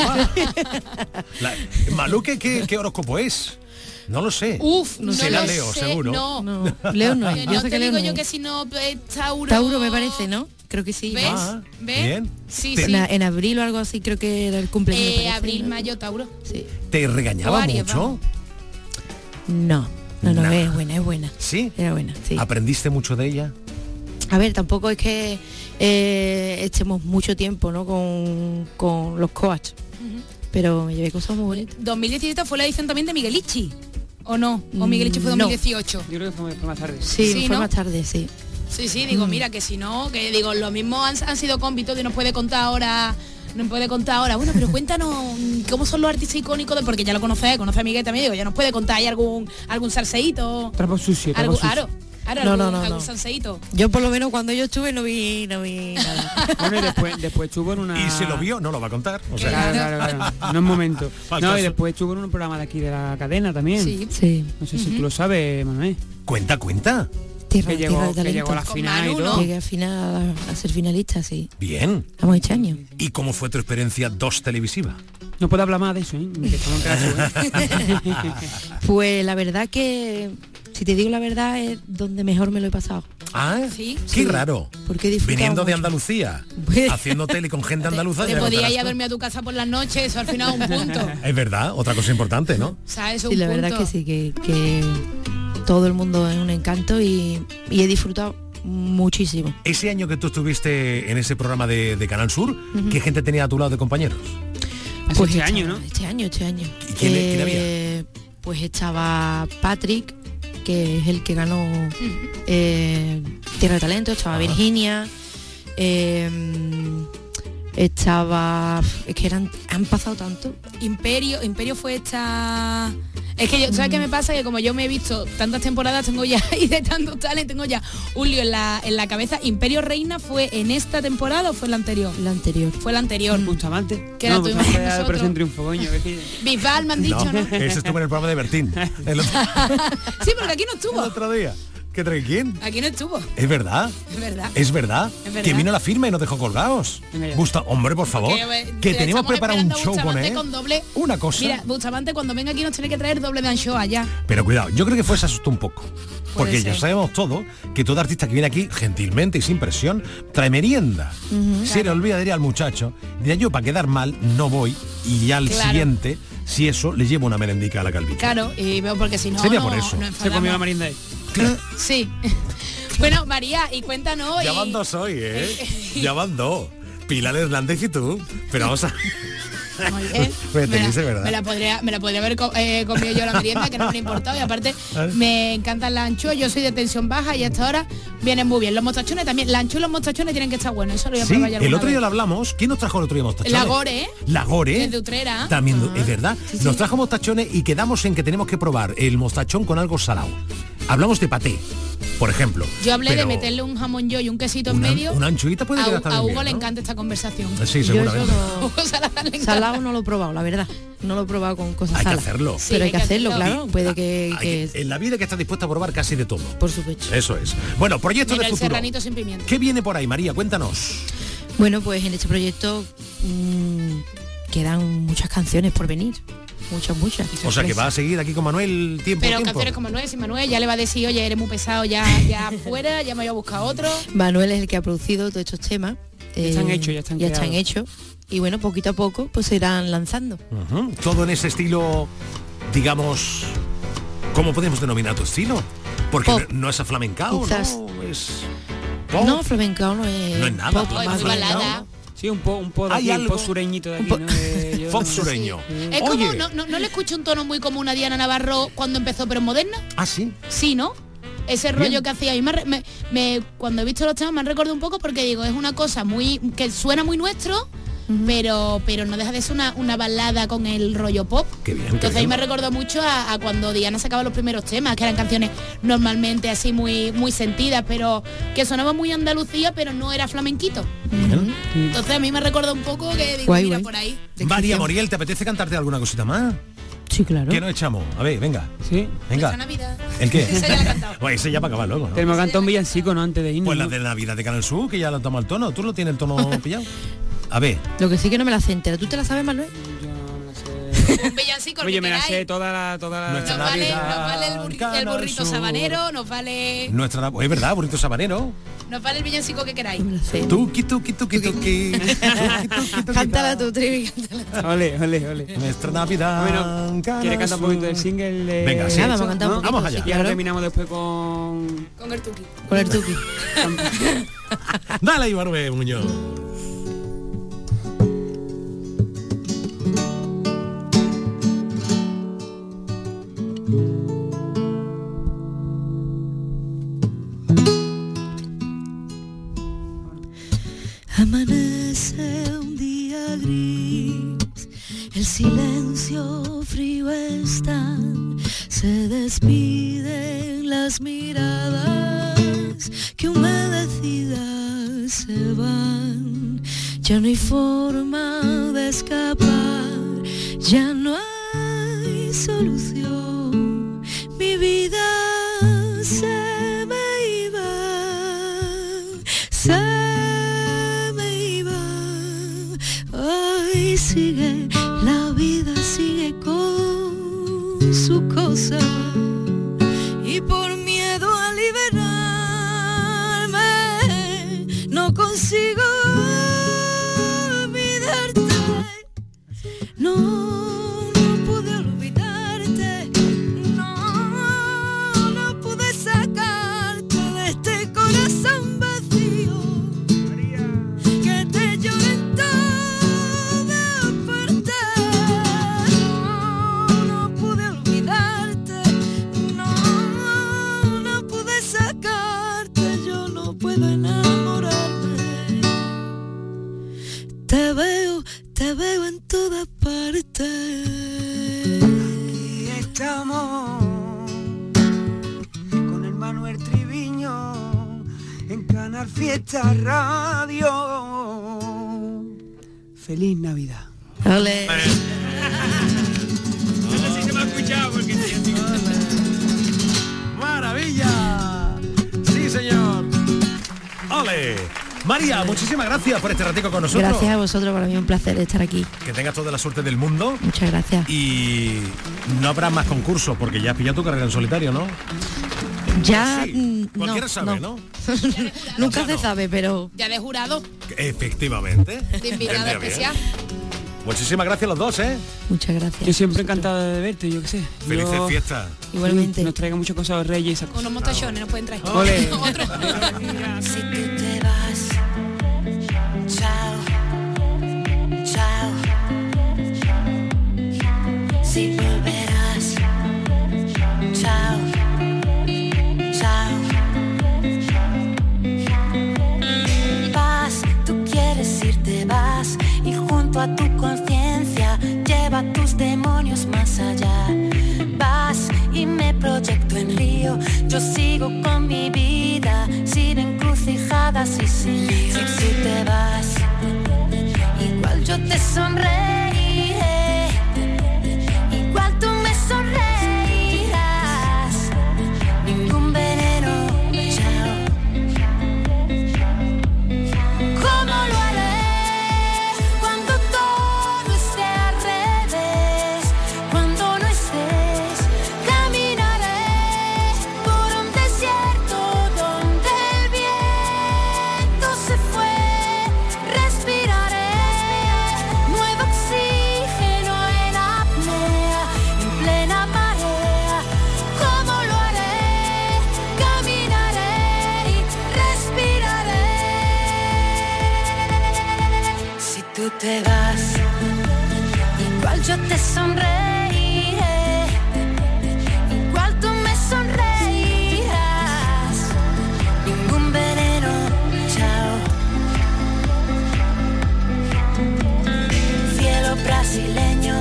Malú, ¿qué horóscopo es? No lo sé. Uf, no será lo Leo, sé, seguro. No. Leo no es. No Yo sé te que Leo digo no yo es. que si no Tauro. Tauro me parece, ¿no? Creo que sí. ¿Ves? Ah, ¿Ves? bien. Sí, Te- sí. En abril o algo así creo que era el cumpleaños. me parece, Abril, ¿no? mayo, Tauro. Sí. ¿Te regañaba Aries, mucho? vamos. No, Nah. es buena. ¿Sí? Era buena, sí. ¿Aprendiste mucho de ella? A ver, tampoco es que estemos mucho tiempo, ¿no? Con los coaches. Pero me llevé cosas muy bonitas. 2017 fue la edición también de Miguelichi. ¿O no? ¿O Miguelito fue 2018? Yo creo que fue más tarde. Sí, fue ¿no? más tarde, sí. Sí, digo, mira, que si no, que digo, lo mismo han sido cómbitos y nos puede contar ahora. Bueno, pero cuéntanos cómo son los artistas icónicos, conoce a Miguel también, digo, ya nos puede contar, ¿hay algún salseíto? Trapo sucio. Claro, no. salseíto. Yo por lo menos cuando yo estuve no vi nada. Bueno, y después estuvo en una... Y si lo vio, no lo va a contar. O sea, claro. No es momento. No, y después estuvo en un programa de aquí de la cadena también. Sí. No sé si tú lo sabes, Manuel. Cuenta. Que llegó a la final y todo. Llegué al final a ser finalista, sí. Bien. Estamos este año. ¿Y cómo fue tu experiencia 2 televisiva? No puedo hablar más de eso, ¿eh? Que estamos en clase, Pues la verdad que, si te digo la verdad, es donde mejor me lo he pasado. Ah, sí. Qué raro. Porque he disfrutado viniendo mucho. de Andalucía, haciendo tele con gente andaluza. Te podías ir a verme a tu casa por las noches, eso al final un punto. Es verdad, otra cosa importante, ¿no? O sea, eso sí, un la punto. verdad que sí, que todo el mundo es un encanto y he disfrutado muchísimo. Ese año que tú estuviste en ese programa de Canal Sur, ¿qué gente tenía a tu lado de compañeros? Pues este año, ¿no? Este año. ¿Y quién había? Pues estaba Patrick, que es el que ganó Tierra de Talento, estaba Virginia, estaba... Es que han pasado tanto. Imperio fue esta... Es que yo, ¿sabes qué me pasa? Que como yo me he visto tantas temporadas, tengo ya, y de tantos talent, tengo ya un lío en la cabeza. ¿Imperio Reina fue en esta temporada o fue la anterior? La anterior. Fue la anterior. Bustamante. Que era tuvimos con nosotros. Operación Triunfo, coño. Bisbal, me han dicho, ¿no? Ese estuvo en el programa de Bertín. Sí, porque aquí no estuvo. El otro día. ¿Qué trae quién? Aquí no estuvo. ¿Es verdad? Es verdad. Que vino la firma y nos dejó colgados. Hombre, por favor. Que tenemos preparado un show con él. Una cosa. Mira, Bustamante cuando venga aquí nos tiene que traer doble de anchoa ya. Pero cuidado, yo creo que se asustó un poco. Porque ya ser. sabemos todo que todo artista que viene aquí gentilmente y sin presión trae merienda. Se le olvidaría al muchacho, diría yo para quedar mal no voy y ya al siguiente, si eso, le llevo una merendica a la calvita. Claro, y veo porque si no, sería por eso. Se comió la merienda ahí. Sí. Bueno, María, y cuéntanos. Ya van dos hoy, ya van dos. Pilar Hernández y tú. Pero vamos a... Muy bien. ¿verdad? Me la podría haber comido yo la merienda, que no me ha importado. Y aparte, me encantan las anchoas. Yo soy de tensión baja y hasta ahora vienen muy bien. Los mostachones también. La anchoa y los mostachones tienen que estar buenos. Eso lo voy a probar ya el otro día vez. lo hablamos. ¿Quién nos trajo el otro día mostachones? La Gore. La Gore. Desde Utrera. También, es verdad. Nos trajo mostachones y quedamos en que tenemos que probar el mostachón con algo salado. Hablamos de paté, por ejemplo. Yo hablé de meterle un jamón yo y un quesito en medio. Una anchoita puede quedar también a Hugo bien, le ¿no? encanta esta conversación. Sí, seguramente. Salado no lo he probado, la verdad. No lo he probado con cosas Hay que saladas. hacerlo. Sí, pero hay que hacerlo, claro. Puede que... En la vida que estás dispuesta a probar casi de todo. Por supuesto. Eso es. Bueno, proyectos Mira, de el futuro. serranito sin pimienta. ¿Qué viene por ahí, María? Cuéntanos. Bueno, pues en este proyecto quedan muchas canciones por venir. Muchas. O sea que va a seguir aquí con Manuel tiempo. Pero canciones como Manuel, si Manuel ya le va a decir, oye, eres muy pesado, ya fuera, ya me voy a buscar otro. Manuel es el que ha producido todos estos temas. Ya están hechos. Y bueno, poquito a poco pues se irán lanzando. Todo en ese estilo, digamos, ¿cómo podemos denominar tu estilo? Porque no es aflamencao, quizás. ¿no? Es pop. No, flamencao no es. No es nada. Pop, es más balada. Sí, un poco Hay un algo. pop sureñito de aquí, ¿no? Pop sureño. Es como, no le escucho un tono muy común a Diana Navarro cuando empezó, pero en moderna. Ah, sí. Sí, ¿no? Ese rollo que hacía. Y cuando he visto los temas me han recordado un poco porque digo, es una cosa muy que suena muy nuestro, pero no deja de ser una balada con el rollo pop. Qué bien, Entonces ahí me recordó mucho a cuando Diana sacaba los primeros temas, que eran canciones normalmente así muy sentidas, pero que sonaba muy Andalucía, pero no era flamenquito. Entonces a mí me recordó un poco que digo, mira, por ahí. María Moriel, ¿te apetece cantarte alguna cosita más? Sí, claro. ¿Qué nos echamos? A ver, venga. Sí. Venga. Esa Navidad. ¿El qué? Esa ya la he cantado. Bueno, ese ya para acabar luego, ¿no? Tenemos que cantar un villancico, ¿no? Antes de irnos. Pues la de Navidad de Canal Sur, que ya lo toma el tono. ¿Tú lo tienes el tono pillado? A ver. Lo que sí que no me la sé entera. ¿Tú te la sabes, Manuel? Un villancico. Oye, me la sé toda la Nuestra nos Navidad, vale el burrito Sur. sabanero, nos vale... Es verdad, burrito sabanero. Nos vale el villancico que queráis. Tuki. Cántala tú, Trivi, cántala tú. Ole. Nuestra Navidad. Bueno, ¿quieres cantar un poquito del single? Venga, sí. Vamos a cantar un poquito. Vamos allá. Y ahora terminamos después con el tuki. Con el tuki. Dale, Ibarbe, Muñoz. conmigo están, se despiden las miradas que humedecidas se van. Ya no hay forma de escapar, ya no hay solución. Mi vida se me iba. Ay, sigue, la vida sigue con su cosa. Y por miedo a liberarme, no consigo olvidarte. No pude olvidarte. No pude sacarte de este corazón vacío que te llora en todas partes. No pude olvidarte. No pude sacarte. Yo no puedo enamorarme. Te veo en todas partes. Aquí estamos con el Manuel Triviño en Canal Fiesta Radio. Feliz Navidad. Ole. No sé si se me ha escuchado porque ¡Maravilla! ¡Sí, señor! ¡Ole! María, muchísimas gracias por este ratico con nosotros. Gracias a vosotros, para mí es un placer estar aquí. Que tengas toda la suerte del mundo. Muchas gracias. Y no habrá más concursos porque ya has pillado tu carrera en solitario, ¿no? Ya Sí, cualquiera sabe, ¿no? Nunca se sabe, pero Ya de jurado, Efectivamente. de invitado Vendría bien. especial. Muchísimas gracias a los dos, ¿eh? muchas gracias. Yo siempre encantado de verte, yo qué sé. Felices Yo- fiestas. Igualmente. Nos traiga muchas cosas a los reyes y esas cosas. Unos mostachones nos pueden traer. Ole. Otro. Si tú te vas, chao, chao. Si volverás, chao, chao. Vas, tú quieres irte, vas, y junto a tu conciencia lleva tus demonios más allá. Vas y me proyecto en Río, yo sigo con mi vida, sin encrucijadas y sin líos. Si tú te vas, igual yo te sonreiré, igual tú me sonreirás. Ningún veneno, chao. ¿Cómo lo haré cuando todo esté al revés? Cuando no estés, caminaré por un desierto donde el viento se fue. Respiraré nuevo oxígeno en apnea, en plena marea. ¿Cómo lo haré? Caminaré y respiraré. Si tú te vas, igual yo te sonreiré, igual tú me sonreirás. Ningún veneno, chao. Cielo brasileño,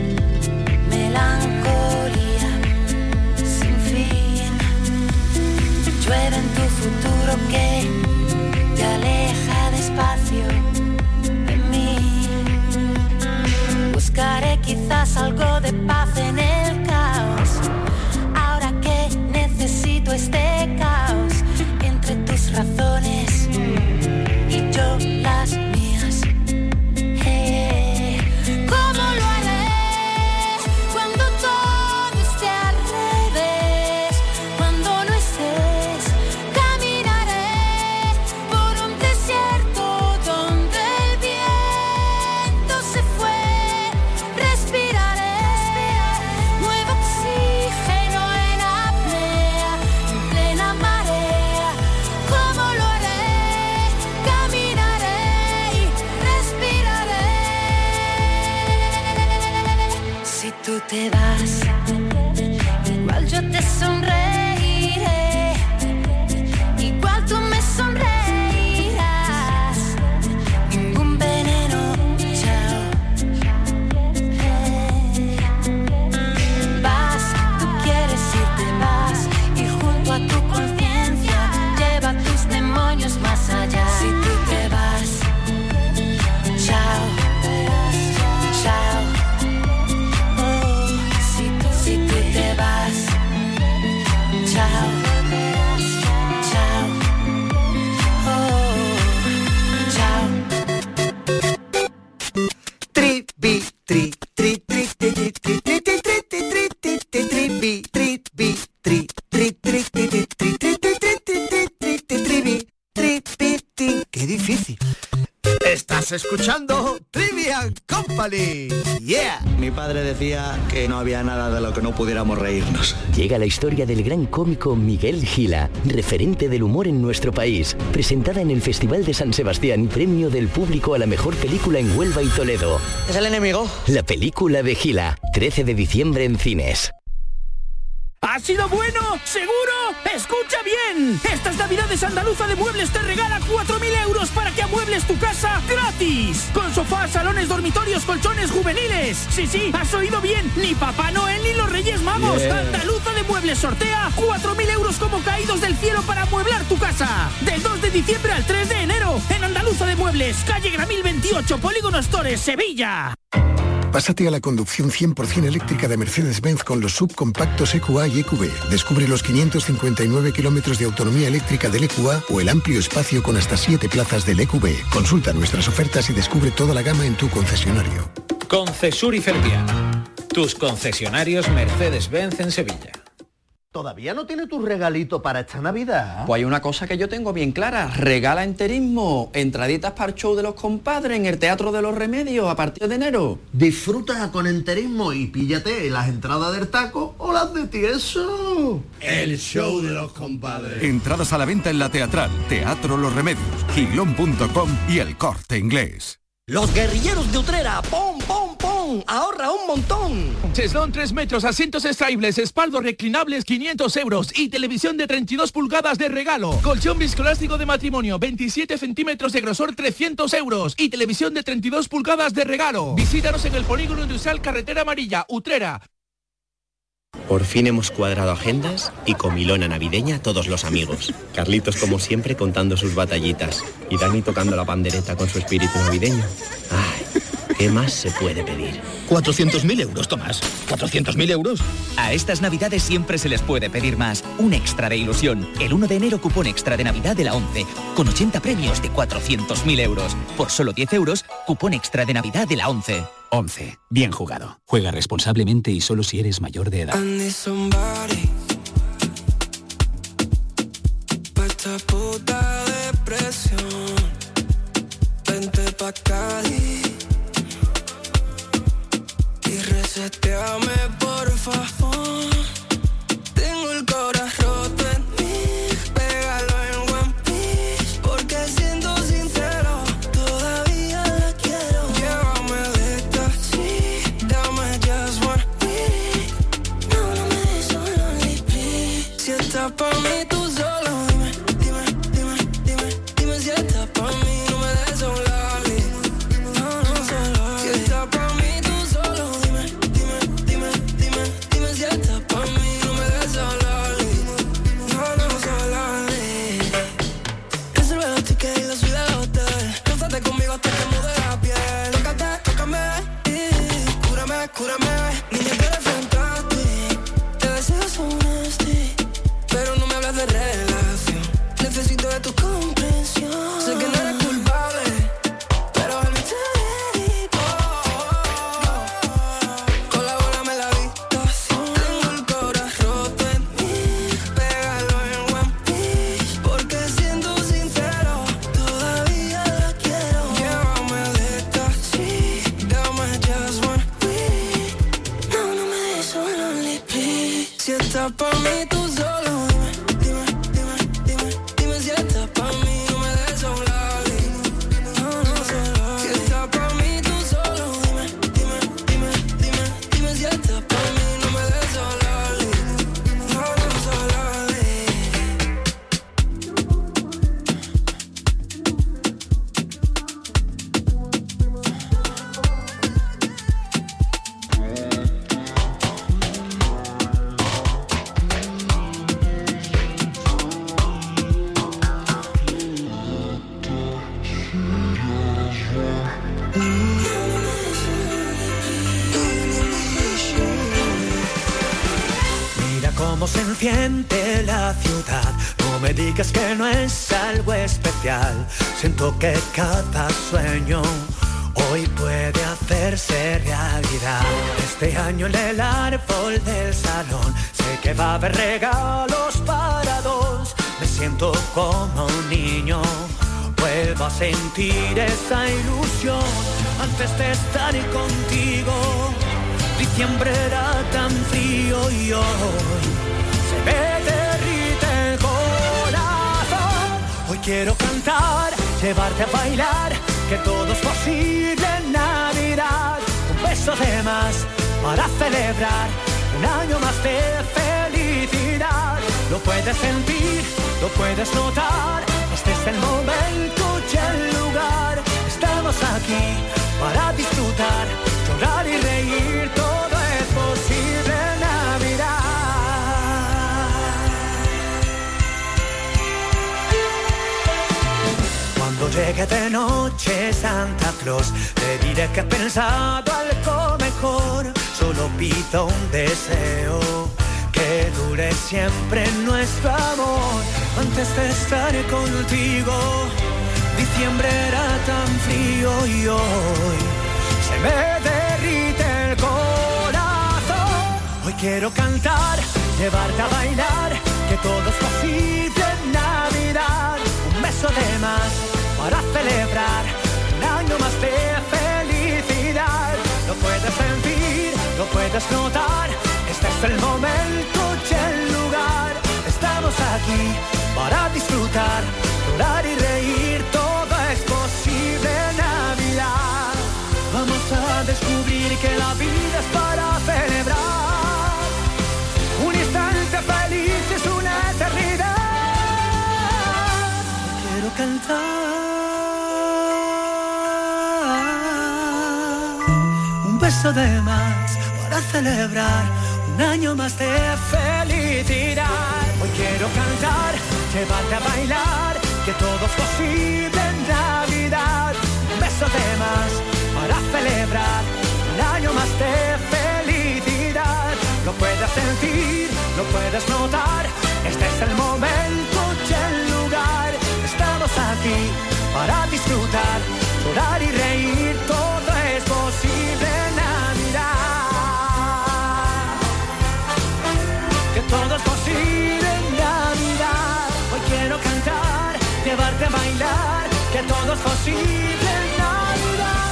melancolía sin fin. Llueve en tu futuro que te aleja despacio de mí. Buscaré quizás algo de paz en el caos. Ahora que necesito este caos entre tus razones y yo las mías. ¿Cómo lo haré cuando todo esté al revés? Cuando no estés, caminaré por un desierto donde el viento se fue. Respiraré nuevo oxígeno en apnea, en plena marea. ¿Cómo lo haré? Caminaré y respiraré. Si tú te vas, igual yo te sonreiré, igual tú me sonreirás. Ningún veneno, chao. Estás escuchando Trivian Company. Yeah. Mi padre decía que no había nada de lo que no pudiéramos reírnos. Llega la historia del gran cómico Miguel Gila, referente del humor en nuestro país, presentada en el Festival de San Sebastián y premio del público a la mejor película en Huelva y Toledo. ¿Es el enemigo? La película de Gila, 13 de diciembre en cines. ¿Ha sido bueno? ¿Seguro? ¡Escucha bien! Estas Navidades Andaluza de Muebles te regala 4.000 euros para que amuebles tu casa gratis. Con sofás, salones, dormitorios, colchones juveniles. Sí, has oído bien. Ni Papá Noel ni los Reyes Magos. Yeah. Andaluza de Muebles sortea 4.000 euros como caídos del cielo para amueblar tu casa. Del 2 de diciembre al 3 de enero. En Andaluza de Muebles, calle Gramil 28, Polígono Stores, Sevilla. Pásate a la conducción 100% eléctrica de Mercedes-Benz con los subcompactos EQA y EQB. Descubre los 559 kilómetros de autonomía eléctrica del EQA o el amplio espacio con hasta 7 plazas del EQB. Consulta nuestras ofertas y descubre toda la gama en tu concesionario. Concesur y Ferpia, tus concesionarios Mercedes-Benz en Sevilla. ¿Todavía no tiene tu regalito para esta Navidad? Pues hay una cosa que yo tengo bien clara. Regala enterismo. Entraditas para el show de los compadres en el Teatro de los Remedios a partir de enero. Disfruta con enterismo y píllate las entradas del taco o las de tieso. El show de los compadres. Entradas a la venta en la Teatral, Teatro Los Remedios, Giglón.com y El Corte Inglés. Los guerrilleros de Utrera, ¡pom, pom, pom! ¡Ahorra un montón! Cheslón 3 metros, asientos extraíbles, espaldos reclinables 500 euros y televisión de 32 pulgadas de regalo. Colchón viscoelástico de matrimonio 27 centímetros de grosor 300 euros y televisión de 32 pulgadas de regalo. Visítanos en el Polígono Industrial Carretera Amarilla, Utrera. Por fin hemos cuadrado agendas y comilona navideña a todos los amigos. Carlitos, como siempre, contando sus batallitas. Y Dani tocando la pandereta con su espíritu navideño. Ay, ¿qué más se puede pedir? 400.000 euros, Tomás. 400.000 euros. A estas Navidades siempre se les puede pedir más. Un extra de ilusión. El 1 de enero cupón extra de Navidad de la 11. Con 80 premios de 400.000 euros. Por solo 10 euros, cupón extra de Navidad de la 11. 11. Bien jugado. Juega responsablemente y solo si eres mayor de edad. Esta puta depresión, vente pa' Cádiz y reseteame por favor. Tengo el corazón roto en mí, pégalo en One Piece, porque siendo sincero, todavía la quiero. Llévame de taxi, dame just one week. No me des lonely, please. Si estás pa' mí, tú solo dime, dime si estás pa' mí, no me des lonely. No, solo si estás pa' mí, tú solo dime si estás pa' mí, no me des lonely. No, solo reserva los tickets y la suite del hotel. Lánzate conmigo hasta que mude la piel. Tócame y cúrame. Niña, tú eres fantastic. Te deseo so nasty, pero no me hablas de relación. Necesito de tu comprensión. Sé que no eres culpable, pero él me te colabórame la habitación. Tengo el corazón roto en mí, pégalo en One Piece, porque siendo sincero, todavía la quiero. Llévame de taxi, dame just one week. No me des lonely, please. Si estás pa' mí, tú solo dime si estás pa' mí, no me des lonely. No, solo si estás pa' mí, tú solo dime si estás pa' mí, no me des lonely. No, solo Mira cómo se enciende la ciudad. No me digas que no es algo especial. Siento que cada sueño hoy puede hacerse realidad. Este año en el árbol del salón sé que va a haber regalos para dos. Me siento como un niño vuelvo a sentir esa ilusión antes de estar contigo. Diciembre era tan frío y hoy se me derrite el corazón. Hoy quiero cantar, llevarte a bailar, que todo es posible en Navidad. Un beso de más para celebrar un año más de felicidad. Lo puedes sentir, lo puedes notar, este es el momento y el lugar. Estamos aquí para disfrutar, llorar y reír, todo es posible en Navidad. Cuando llegue de noche Santa Claus, te diré que he pensado algo mejor. Solo pido un deseo, que dure siempre nuestro amor. Antes de estar contigo, diciembre era tan frío y hoy se me derrite el corazón. Hoy quiero cantar, llevarte a bailar, que todo es posible en Navidad. Un beso de más para celebrar un año más de felicidad. Lo puedes sentir, lo puedes notar, este es el momento y el lugar. Estamos aquí para disfrutar, llorar y reír, todo es posible en Navidad. Vamos a descubrir que la vida es para celebrar. Un instante feliz es una eternidad. Quiero cantar un beso de más para celebrar un año más de felicidad. Hoy quiero cantar, llevarte a bailar, que todo es posible en Navidad. Un beso de más para celebrar un año más de felicidad. Lo puedes sentir, lo puedes notar, este es el momento y el lugar. Estamos aquí para disfrutar, llorar y reír, todo es posible en Navidad. Que todo es posible en Navidad. Hoy quiero cantar, llevarte a bailar, que todo es posible en Navidad.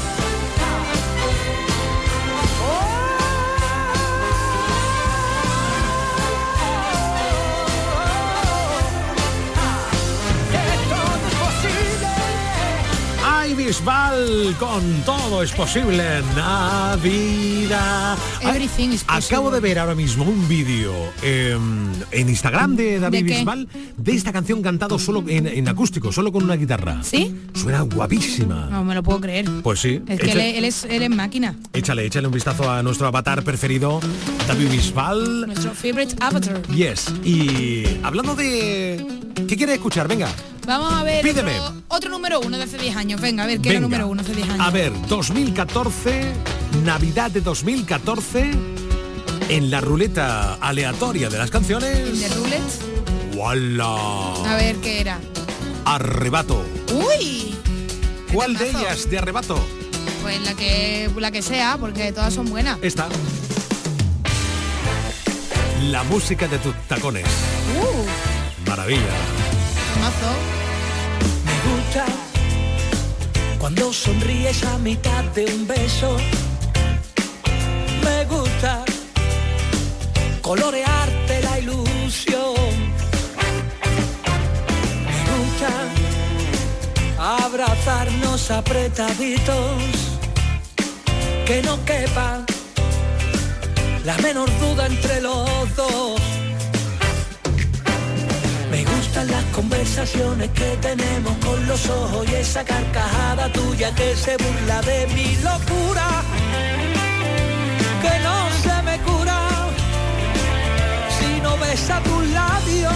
Ay, Bisbal, con todo es posible en Navidad. Everything is possible. Acabo de ver ahora mismo un vídeo en Instagram de David Bisbal de esta canción cantado solo en acústico, solo con una guitarra. ¿Sí? Suena guapísima. No me lo puedo creer. Pues sí. Es que él es máquina. Échale un vistazo a nuestro avatar preferido, David Bisbal. Nuestro favorite avatar. Yes. Y hablando de... ¿Qué quieres escuchar? Venga. Vamos a ver Pídeme. otro número uno de hace 10 años. Venga, a ver, ¿qué era número uno hace 10 años? A ver, 2014, Navidad de 2014, en la ruleta aleatoria de las canciones. ¿De roulette? ¡Wala! A ver, ¿qué era? Arrebato. ¡Uy! ¿Cuál de ellas de Arrebato? Pues la que sea, porque todas son buenas. Esta. La música de tus tacones. Maravilla. Tomazo. Me gusta cuando sonríes a mitad de un beso. Me gusta colorearte la ilusión. Me gusta abrazarnos apretaditos, que no quepa la menor duda entre los dos. Me gustan las conversaciones que tenemos con los ojos y esa carcajada tuya que se burla de mi locura, que no se me cura si no besa tus labios.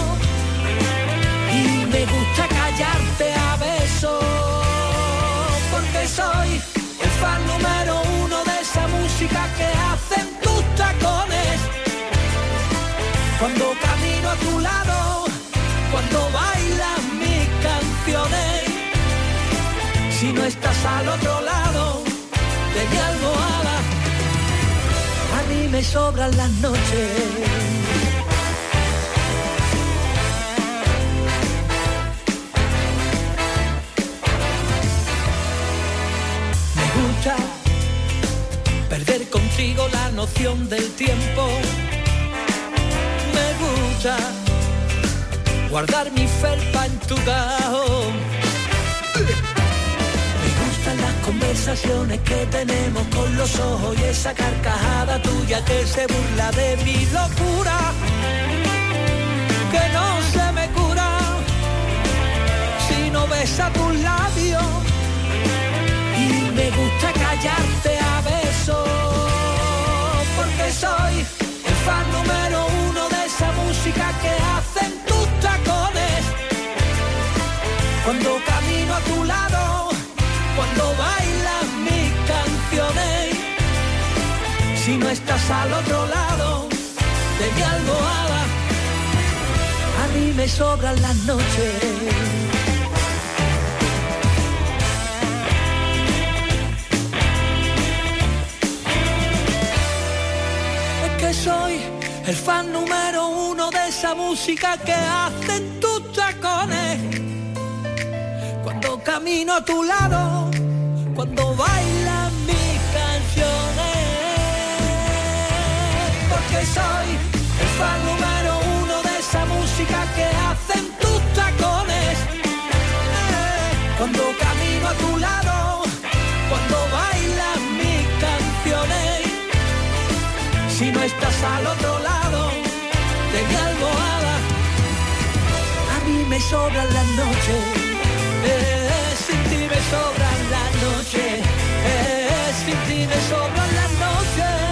Y me gusta callarte a besos, porque soy el fan número uno de esa música que hacen tus tacones. Cuando camino a tu lado, cuando bailas mis canciones, si no estás al otro lado de mi almohada, a mí me sobran las noches. consigo la noción del tiempo. Me gusta guardar mi felpa en tu cajón. Me gustan las conversaciones que tenemos con los ojos y esa carcajada tuya que se burla de mi locura, que no se me cura si no besa tus labios. Y me gusta callarte a besos, porque soy el fan número uno de esa música que hacen tus tacones. Cuando camino a tu lado, cuando bailas mis canciones, si no estás al otro lado de mi almohada, a mí me sobran las noches. Soy el fan número uno de esa música que hacen tus tacones. Cuando camino a tu lado, cuando bailan mis canciones. Porque soy el fan número uno de esa música que hacen tus tacones. Cuando camino a tu lado, cuando bailan mis canciones. Si no estás al otro lado de mi almohada, a mí me sobran las noches, sin ti me sobran las noches, sin ti me sobran las noches.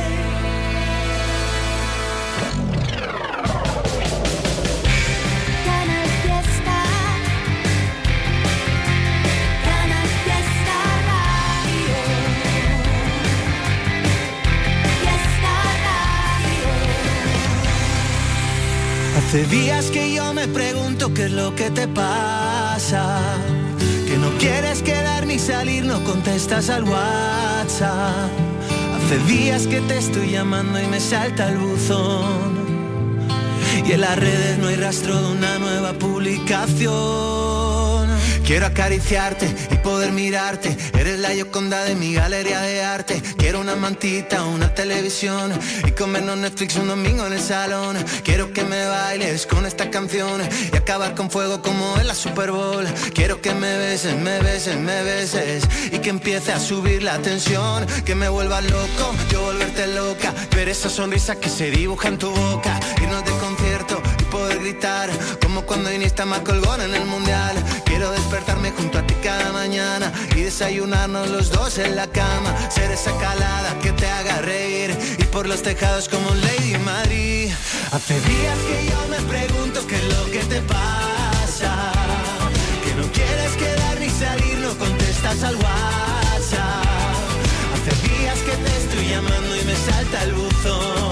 Hace días que yo me pregunto qué es lo que te pasa, que no quieres quedar ni salir, no contestas al WhatsApp. Hace días que te estoy llamando y me salta el buzón, y en las redes no hay rastro de una nueva publicación. Quiero acariciarte y poder mirarte, eres la Gioconda de mi galería de arte. Quiero una mantita, una televisión y comernos Netflix un domingo en el salón. Quiero que me bailes con esta canción y acabar con fuego como en la Super Bowl. Quiero que me beses, me beses, me beses y que empiece a subir la tensión. Que me vuelvas loco, yo volverte loca, ver esa sonrisa que se dibuja en tu boca. Irnos de concierto y poder gritar como cuando Iniesta marcó el gol en el Mundial. Quiero despertarme junto a ti cada mañana y desayunarnos los dos en la cama. Ser esa calada que te haga reír y por los tejados como Lady Madrid. Hace días que yo me pregunto qué es lo que te pasa, que no quieres quedar ni salir, no contestas al WhatsApp. Hace días que te estoy llamando y me salta el buzón,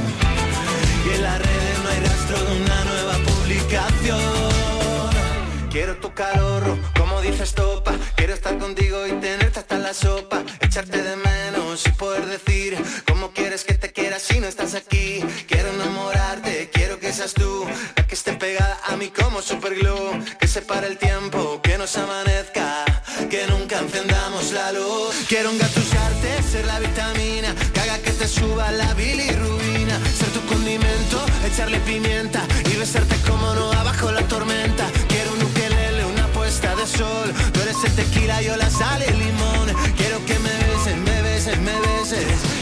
y en las redes no hay rastro de una nueva publicación. Quiero tu calor, como dices topa, quiero estar contigo y tenerte hasta la sopa, echarte de menos y poder decir cómo quieres que te quiera si no estás aquí. Quiero enamorarte, quiero que seas tú la que esté pegada a mí como superglue, que separe el tiempo, que nos amanezca, que nunca encendamos la luz. Quiero engatusarte, ser la vitamina que haga que te suba la bilirrubina, ser tu condimento, echarle pimienta y besarte como no abajo la tormenta. Quiero un ukelele, una puesta de sol, tú eres el tequila, yo la sal y el limón. Quiero que me beses, me beses, me beses